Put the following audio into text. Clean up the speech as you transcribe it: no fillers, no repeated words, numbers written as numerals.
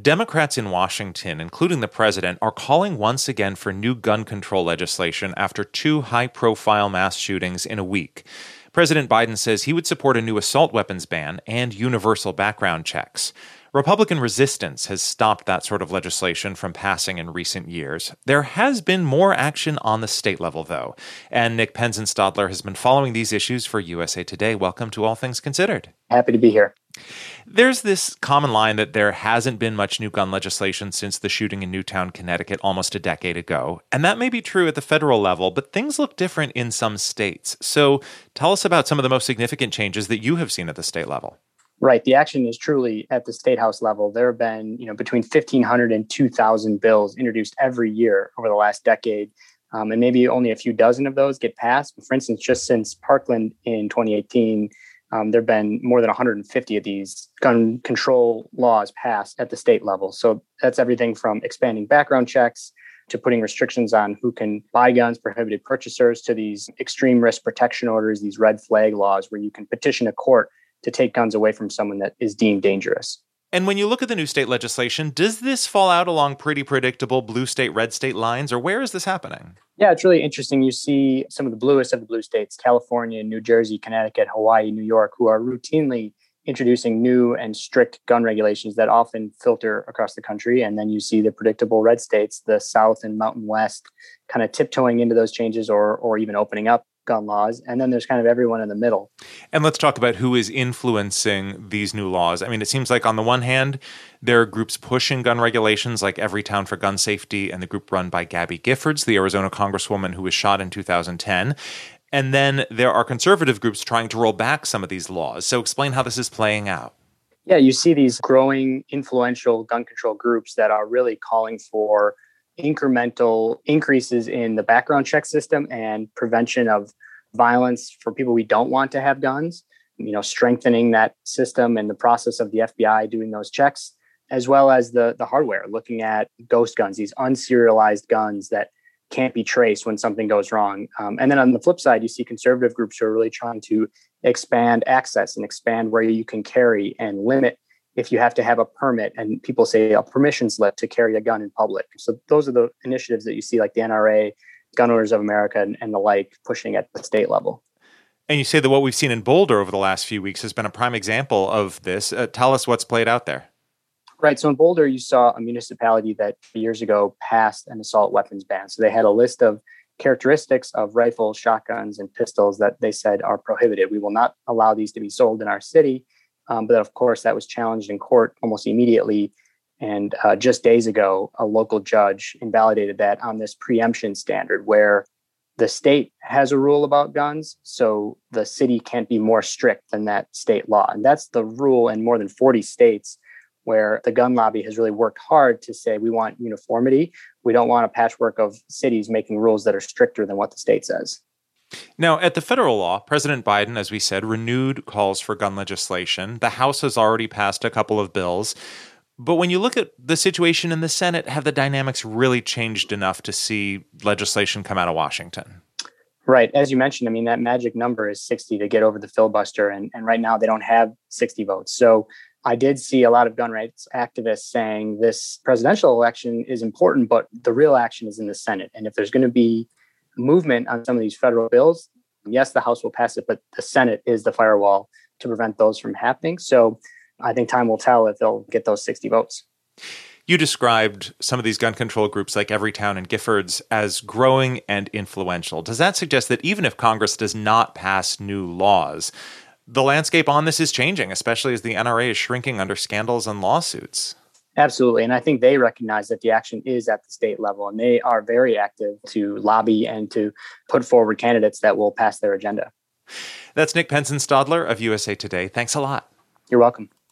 Democrats in Washington, including the president, are calling once again for new gun control legislation after two high-profile mass shootings in a week. President Biden says he would support a new assault weapons ban and universal background checks. Republican resistance has stopped that sort of legislation from passing in recent years. There has been more action on the state level, though, and Nick Penzenstadler has been following these issues for USA Today. Welcome to All Things Considered. Happy to be here. There's this common line that there hasn't been much new gun legislation since the shooting in Newtown, Connecticut almost a decade ago. And that may be true at the federal level, but things look different in some states. So tell us about some of the most significant changes that you have seen at the state level. Right. The action is truly at the state house level. There have been, between 1,500 and 2,000 bills introduced every year over the last decade. And maybe only a few dozen of those get passed. For instance, just since Parkland in 2018, there have been more than 150 of these gun control laws passed at the state level. So that's everything from expanding background checks to putting restrictions on who can buy guns, prohibited purchasers, to these extreme risk protection orders, these red flag laws where you can petition a court to take guns away from someone that is deemed dangerous. And when you look at the new state legislation, does this fall out along pretty predictable blue state, red state lines, or where is this happening? Yeah, it's really interesting. You see some of the bluest of the blue states, California, New Jersey, Connecticut, Hawaii, New York, who are routinely introducing new and strict gun regulations that often filter across the country. And then you see the predictable red states, the South and Mountain West, kind of tiptoeing into those changes or even opening up gun laws. And then there's kind of everyone in the middle. And let's talk about who is influencing these new laws. I mean, it seems like on the one hand, there are groups pushing gun regulations like Everytown for Gun Safety and the group run by Gabby Giffords, the Arizona congresswoman who was shot in 2010. And then there are conservative groups trying to roll back some of these laws. So explain how this is playing out. Yeah, you see these growing influential gun control groups that are really calling for incremental increases in the background check system and prevention of violence for people we don't want to have guns, strengthening that system and the process of the FBI doing those checks, as well as the hardware, looking at ghost guns, these unserialized guns that can't be traced when something goes wrong. And then on the flip side, you see conservative groups who are really trying to expand access and expand where you can carry and limit if you have to have a permit, and people say a permission slip to carry a gun in public. So those are the initiatives that you see, like the NRA, Gun Owners of America, and the like, pushing at the state level. And you say that what we've seen in Boulder over the last few weeks has been a prime example of this. Tell us what's played out there. Right. So in Boulder, you saw a municipality that years ago passed an assault weapons ban. So they had a list of characteristics of rifles, shotguns, and pistols that they said are prohibited. We will not allow these to be sold in our city. But of course, that was challenged in court almost immediately. And just days ago, a local judge invalidated that on this preemption standard where the state has a rule about guns, so the city can't be more strict than that state law. And that's the rule in more than 40 states where the gun lobby has really worked hard to say we want uniformity. We don't want a patchwork of cities making rules that are stricter than what the state says. Now, at the federal law, President Biden, as we said, renewed calls for gun legislation. The House has already passed a couple of bills. But when you look at the situation in the Senate, have the dynamics really changed enough to see legislation come out of Washington? Right. As you mentioned, that magic number is 60 to get over the filibuster. And right now they don't have 60 votes. So I did see a lot of gun rights activists saying this presidential election is important, but the real action is in the Senate. And if there's going to be movement on some of these federal bills, yes, the House will pass it, but the Senate is the firewall to prevent those from happening. So I think time will tell if they'll get those 60 votes. You described some of these gun control groups like Everytown and Giffords as growing and influential. Does that suggest that even if Congress does not pass new laws, the landscape on this is changing, especially as the NRA is shrinking under scandals and lawsuits? Absolutely. And I think they recognize that the action is at the state level, and they are very active to lobby and to put forward candidates that will pass their agenda. That's Nick Penzenstadler of USA Today. Thanks a lot. You're welcome.